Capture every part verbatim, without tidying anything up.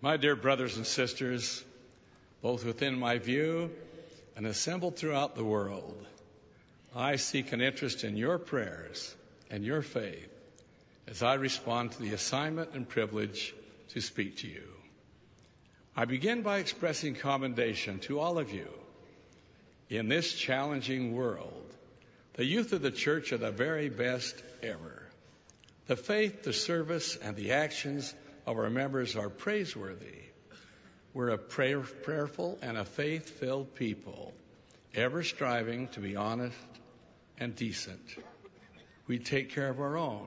My dear brothers and sisters, both within my view and assembled throughout the world, I seek an interest in your prayers and your faith as I respond to the assignment and privilege to speak to you. I begin by expressing commendation to all of you. In this challenging world, the youth of the church are the very best ever. The faith, the service, and the actions of our members are praiseworthy. We're a prayer, prayerful and a faith-filled people, ever striving to be honest and decent. We take care of our own.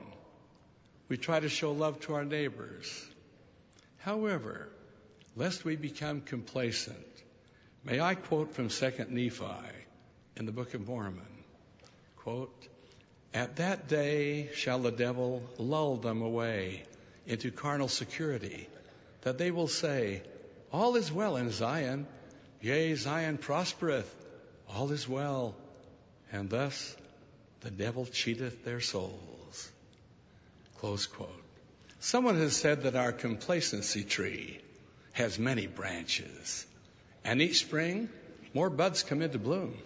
We try to show love to our neighbors. However, lest we become complacent, may I quote from Second Nephi in the Book of Mormon, quote, "At that day shall the devil lull them away into carnal security, that they will say, all is well in Zion, yea, Zion prospereth, all is well, and thus the devil cheateth their souls." Close quote. Someone has said that our complacency tree has many branches, and each spring more buds come into bloom.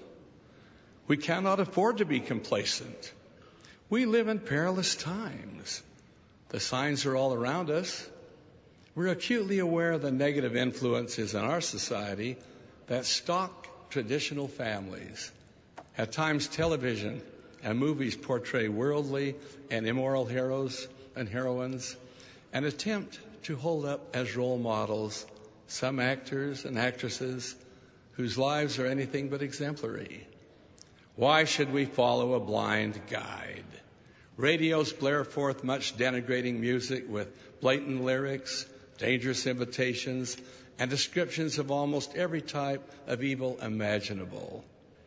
We cannot afford to be complacent. We live in perilous times. The signs are all around us. We're acutely aware of the negative influences in our society that stalk traditional families. At times, television and movies portray worldly and immoral heroes and heroines and attempt to hold up as role models some actors and actresses whose lives are anything but exemplary. Why should we follow a blind guide? Radios blare forth much denigrating music with blatant lyrics, dangerous invitations, and descriptions of almost every type of evil imaginable.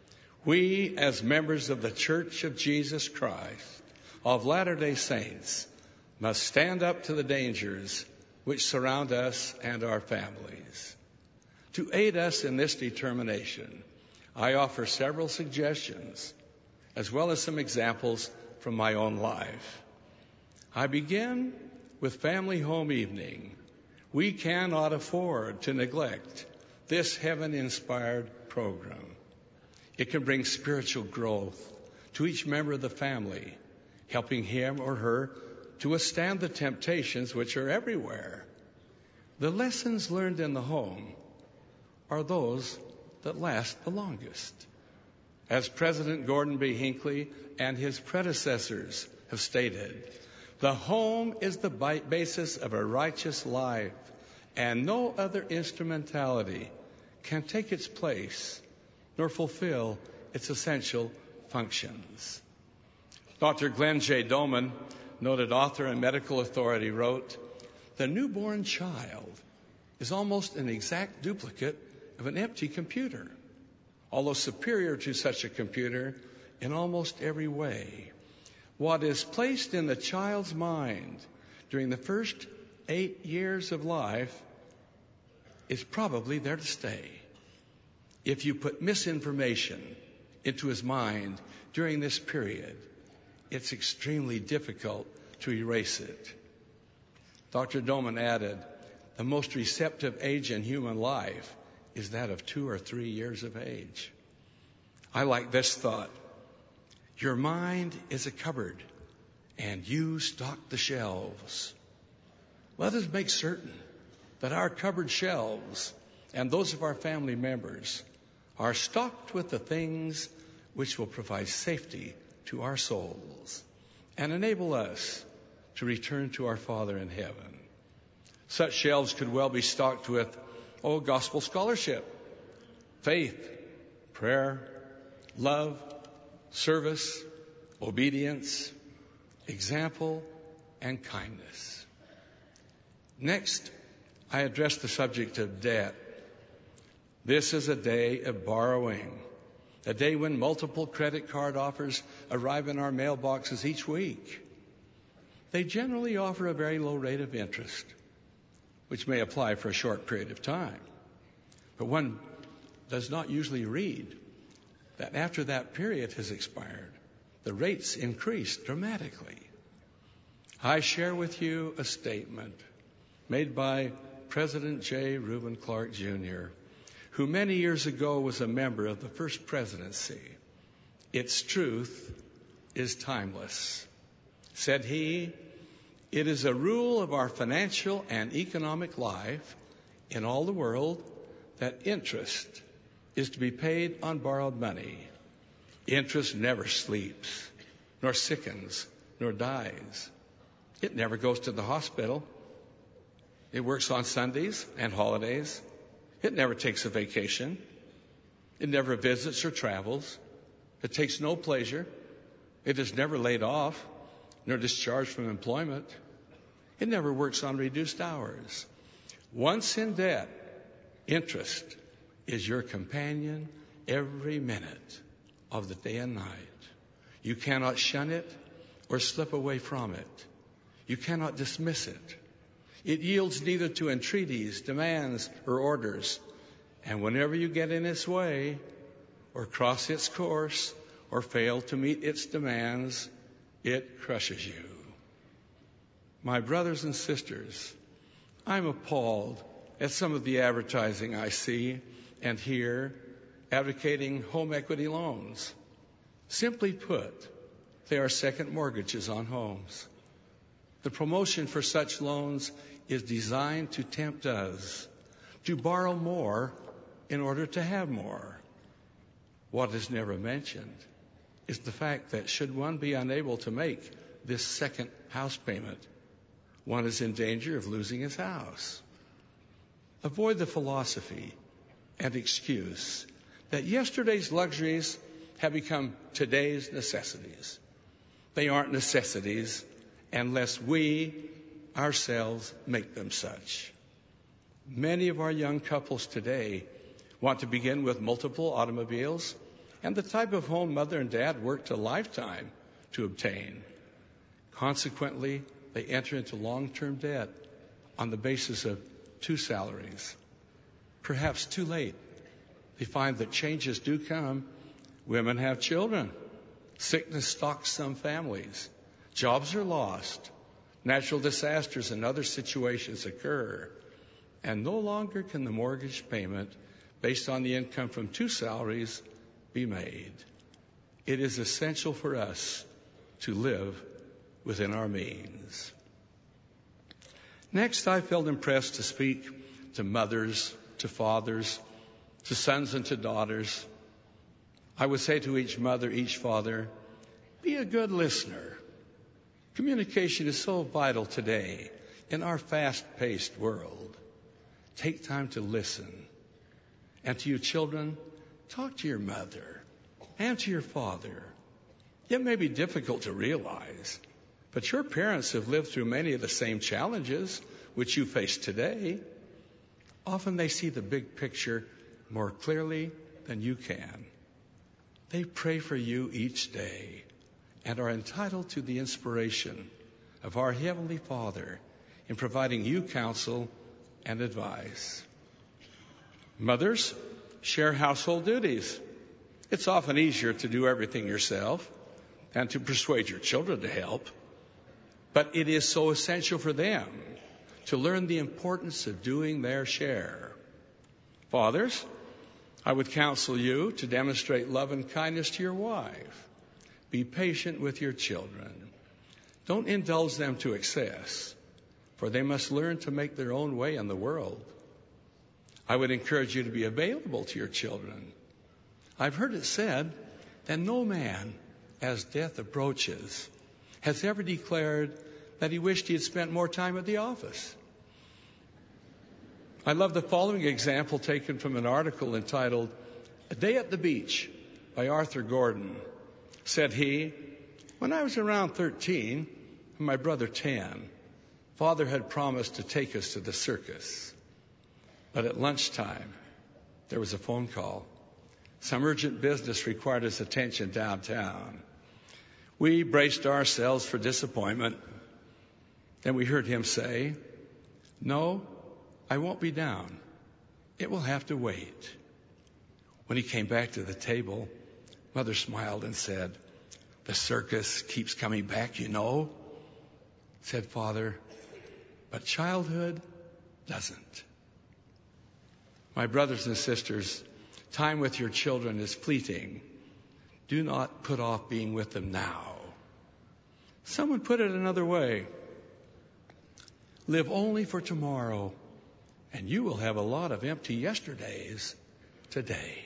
We, as members of the Church of Jesus Christ of Latter-day Saints, must stand up to the dangers which surround us and our families. To aid us in this determination, I offer several suggestions, as well as some examples from my own life. I begin with Family Home Evening. We cannot afford to neglect this heaven-inspired program. It can bring spiritual growth to each member of the family, helping him or her to withstand the temptations which are everywhere. The lessons learned in the home are those that last the longest. As President Gordon B. Hinckley and his predecessors have stated, the home is the basis of a righteous life, and no other instrumentality can take its place nor fulfill its essential functions. Doctor Glenn J. Doman, noted author and medical authority, wrote, "The newborn child is almost an exact duplicate of an empty computer, although superior to such a computer in almost every way. What is placed in the child's mind during the first eight years of life is probably there to stay. If you put misinformation into his mind during this period, it's extremely difficult to erase it." Doctor Doman added, "The most receptive age in human life is that of two or three years of age." I like this thought. Your mind is a cupboard, and you stock the shelves. Let us make certain that our cupboard shelves and those of our family members are stocked with the things which will provide safety to our souls and enable us to return to our Father in heaven. Such shelves could well be stocked with, oh, gospel scholarship, faith, prayer, love, service, obedience, example, and kindness. Next, I address the subject of debt. This is a day of borrowing, a day when multiple credit card offers arrive in our mailboxes each week. They generally offer a very low rate of interest, which may apply for a short period of time. But one does not usually read that after that period has expired, the rates increase dramatically. I share with you a statement made by President J. Reuben Clark, Junior, who many years ago was a member of the First Presidency. Its truth is timeless. Said he, "It is a rule of our financial and economic life in all the world that interest is to be paid on borrowed money. Interest never sleeps, nor sickens, nor dies. It never goes to the hospital. It works on Sundays and holidays. It never takes a vacation. It never visits or travels. It takes no pleasure. It is never laid off, nor discharged from employment. It never works on reduced hours. Once in debt, interest is your companion every minute of the day and night. You cannot shun it or slip away from it. You cannot dismiss it. It yields neither to entreaties, demands, or orders. And whenever you get in its way, or cross its course, or fail to meet its demands, it crushes you." My brothers and sisters, I'm appalled at some of the advertising I see and hear advocating home equity loans. Simply put, they are second mortgages on homes. The promotion for such loans is designed to tempt us to borrow more in order to have more. What is never mentioned is the fact that should one be unable to make this second house payment, one is in danger of losing his house. Avoid the philosophy and excuse that yesterday's luxuries have become today's necessities. They aren't necessities unless we ourselves make them such. Many of our young couples today want to begin with multiple automobiles and the type of home mother and dad worked a lifetime to obtain. Consequently, they enter into long-term debt on the basis of two salaries. Perhaps too late, they find that changes do come. Women have children. Sickness stalks some families. Jobs are lost. Natural disasters and other situations occur. And no longer can the mortgage payment based on the income from two salaries be made. It is essential for us to live within our means. Next, I felt impressed to speak to mothers, to fathers, to sons and to daughters. I would say to each mother, each father, be a good listener. Communication is so vital today in our fast-paced world. Take time to listen. And to your children, talk to your mother and to your father. It may be difficult to realize, but your parents have lived through many of the same challenges which you face today. Often they see the big picture more clearly than you can. They pray for you each day and are entitled to the inspiration of our Heavenly Father in providing you counsel and advice. Mothers, share household duties. It's often easier to do everything yourself than to persuade your children to help. But it is so essential for them to learn the importance of doing their share. Fathers, I would counsel you to demonstrate love and kindness to your wife. Be patient with your children. Don't indulge them to excess, for they must learn to make their own way in the world. I would encourage you to be available to your children. I've heard it said that no man, as death approaches, has ever declared that he wished he had spent more time at the office. I love the following example taken from an article entitled "A Day at the Beach" by Arthur Gordon. Said he, "When I was around thirteen and my brother ten, Father had promised to take us to the circus. But at lunchtime, there was a phone call. Some urgent business required his attention downtown. We braced ourselves for disappointment. Then we heard him say, 'No, I won't be down. It will have to wait.' When he came back to the table, Mother smiled and said, 'The circus keeps coming back, you know.' Said Father, 'But childhood doesn't. My brothers and sisters, time with your children is fleeting. Do not put off being with them now. Someone put it another way. Live only for tomorrow, and you will have a lot of empty yesterdays today.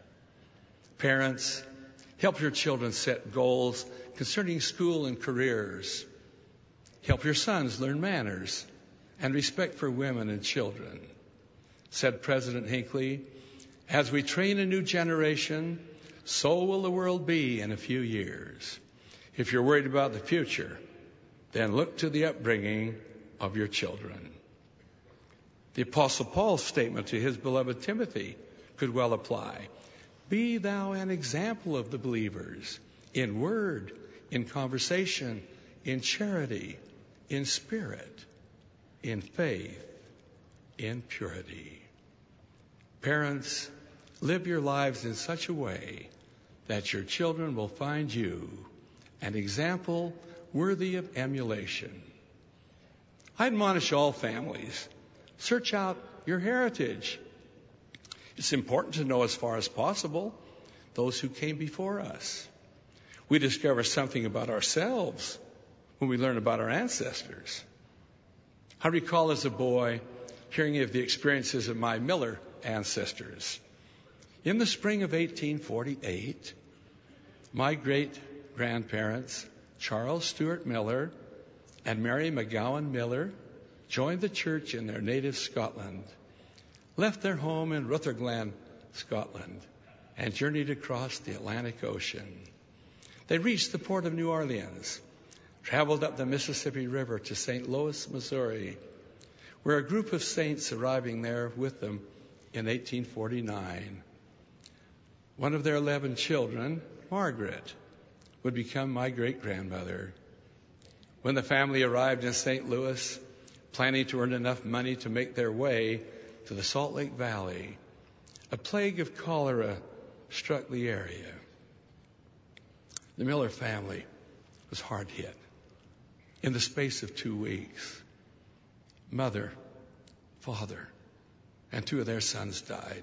Parents, help your children set goals concerning school and careers. Help your sons learn manners and respect for women and children. Said President Hinckley, as we train a new generation, so will the world be in a few years. If you're worried about the future, then look to the upbringing of your children. The Apostle Paul's statement to his beloved Timothy could well apply. Be thou an example of the believers in word, in conversation, in charity, in spirit, in faith, in purity. Parents, live your lives in such a way that your children will find you an example worthy of emulation. I admonish all families, search out your heritage. It's important to know as far as possible those who came before us. We discover something about ourselves when we learn about our ancestors. I recall as a boy hearing of the experiences of my Miller ancestors. In the spring of eighteen forty-eight, my great-grandparents, Charles Stewart Miller and Mary McGowan Miller, joined the church in their native Scotland, left their home in Rutherglen, Scotland, and journeyed across the Atlantic Ocean. They reached the port of New Orleans, traveled up the Mississippi River to Saint Louis, Missouri, where a group of saints arriving there with them in eighteen forty-nine. One of their eleven children, Margaret, would become my great-grandmother. When the family arrived in Saint Louis, planning to earn enough money to make their way to the Salt Lake Valley, a plague of cholera struck the area. The Miller family was hard hit. In the space of two weeks, mother, father, and two of their sons died.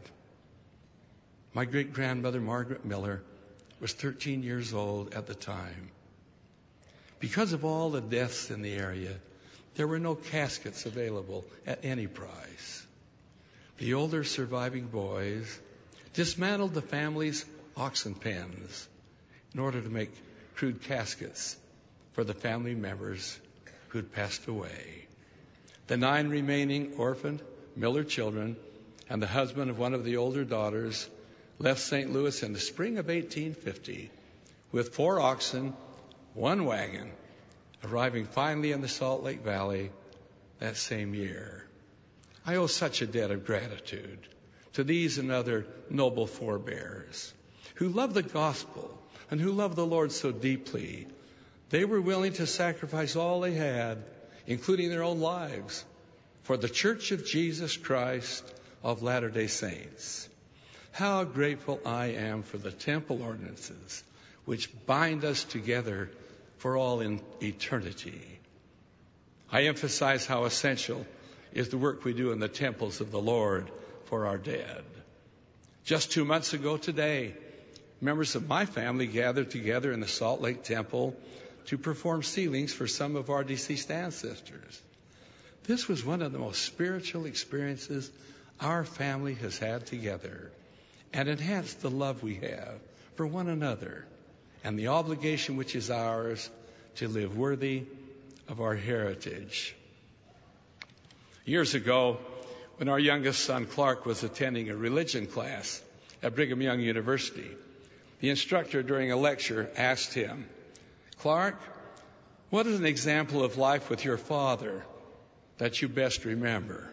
My great-grandmother, Margaret Miller, was thirteen years old at the time. Because of all the deaths in the area, there were no caskets available at any price. The older surviving boys dismantled the family's oxen pens in order to make crude caskets for the family members who had passed away. The nine remaining orphaned Miller children and the husband of one of the older daughters left Saint Louis in the spring of eighteen fifty with four oxen, one wagon, arriving finally in the Salt Lake Valley that same year. I owe such a debt of gratitude to these and other noble forebears who love the gospel and who love the Lord so deeply. They were willing to sacrifice all they had, including their own lives, for the Church of Jesus Christ of Latter-day Saints. How grateful I am for the temple ordinances which bind us together for all in eternity. I emphasize how essential is the work we do in the temples of the Lord for our dead. Just two months ago today, members of my family gathered together in the Salt Lake Temple to perform sealings for some of our deceased ancestors. This was one of the most spiritual experiences our family has had together, and enhanced the love we have for one another and the obligation which is ours to live worthy of our heritage. Years ago, when our youngest son Clark was attending a religion class at Brigham Young University, the instructor during a lecture asked him, "Clark, what is an example of life with your father that you best remember?"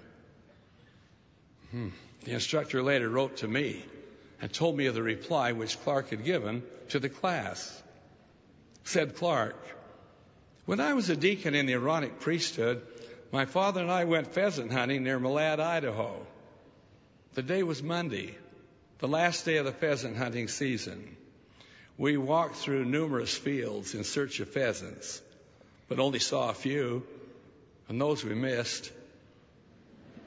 Hmm. The instructor later wrote to me and told me of the reply which Clark had given to the class. Said Clark, "When I was a deacon in the Aaronic priesthood, my father and I went pheasant hunting near Malad, Idaho. The day was Monday, the last day of the pheasant hunting season. We walked through numerous fields in search of pheasants, but only saw a few, and those we missed.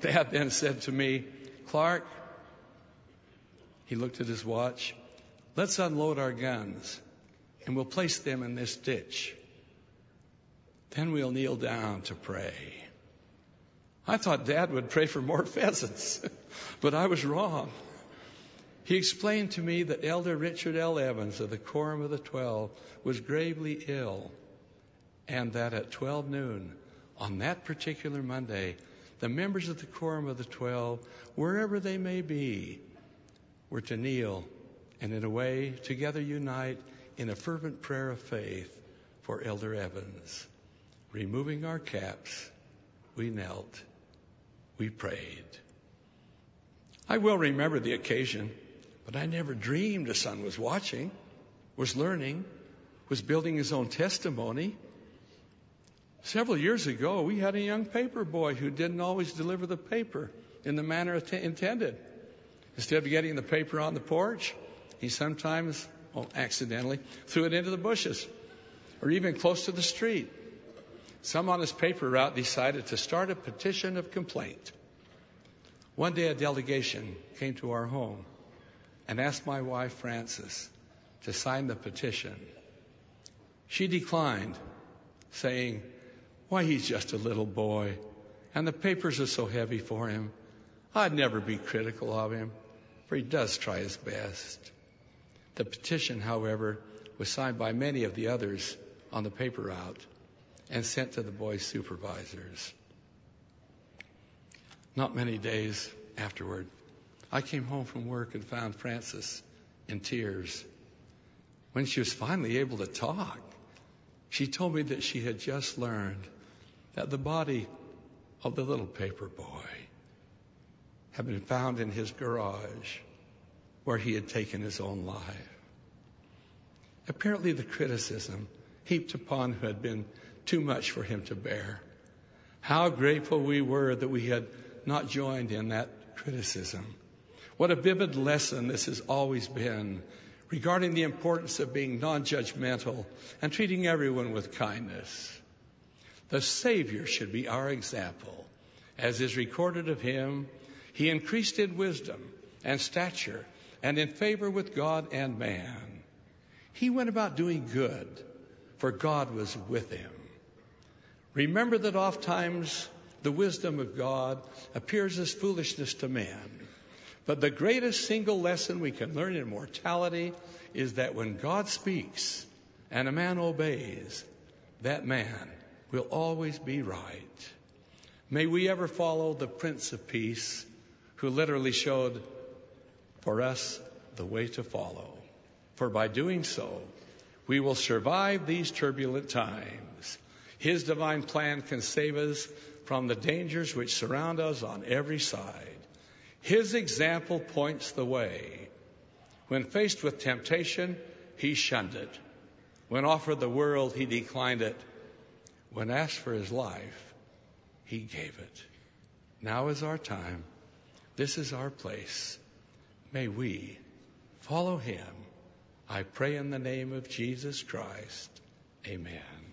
Dad then said to me, "Clark," he looked at his watch, "let's unload our guns and we'll place them in this ditch. Then we'll kneel down to pray." I thought Dad would pray for more pheasants, but I was wrong. He explained to me that Elder Richard L. Evans of the Quorum of the Twelve was gravely ill, and that at twelve noon on that particular Monday, the members of the Quorum of the Twelve, wherever they may be, were to kneel and in a way together unite in a fervent prayer of faith for Elder Evans. Removing our caps, we knelt, we prayed. I will remember the occasion, but I never dreamed a son was watching, was learning, was building his own testimony. Several years ago, we had a young paper boy who didn't always deliver the paper in the manner intended. Instead of getting the paper on the porch, he sometimes, well, accidentally, threw it into the bushes or even close to the street. Some on his paper route decided to start a petition of complaint. One day a delegation came to our home and asked my wife, Frances, to sign the petition. She declined, saying, "Why, he's just a little boy, and the papers are so heavy for him. I'd never be critical of him, for he does try his best." The petition, however, was signed by many of the others on the paper route and sent to the boys' supervisors. Not many days afterward, I came home from work and found Frances in tears. When she was finally able to talk, she told me that she had just learned that the body of the little paper boy had been found in his garage where he had taken his own life. Apparently the criticism heaped upon him had been too much for him to bear. How grateful we were that we had not joined in that criticism. What a vivid lesson this has always been regarding the importance of being non-judgmental and treating everyone with kindness. The Savior should be our example. As is recorded of him, he increased in wisdom and stature and in favor with God and man. He went about doing good, for God was with him. Remember that oftentimes the wisdom of God appears as foolishness to men. But the greatest single lesson we can learn in mortality is that when God speaks and a man obeys, that man will always be right. May we ever follow the Prince of Peace, who literally showed for us the way to follow. For by doing so, we will survive these turbulent times. His divine plan can save us from the dangers which surround us on every side. His example points the way. When faced with temptation, he shunned it. When offered the world, he declined it. When asked for his life, he gave it. Now is our time. This is our place. May we follow him. I pray in the name of Jesus Christ. Amen.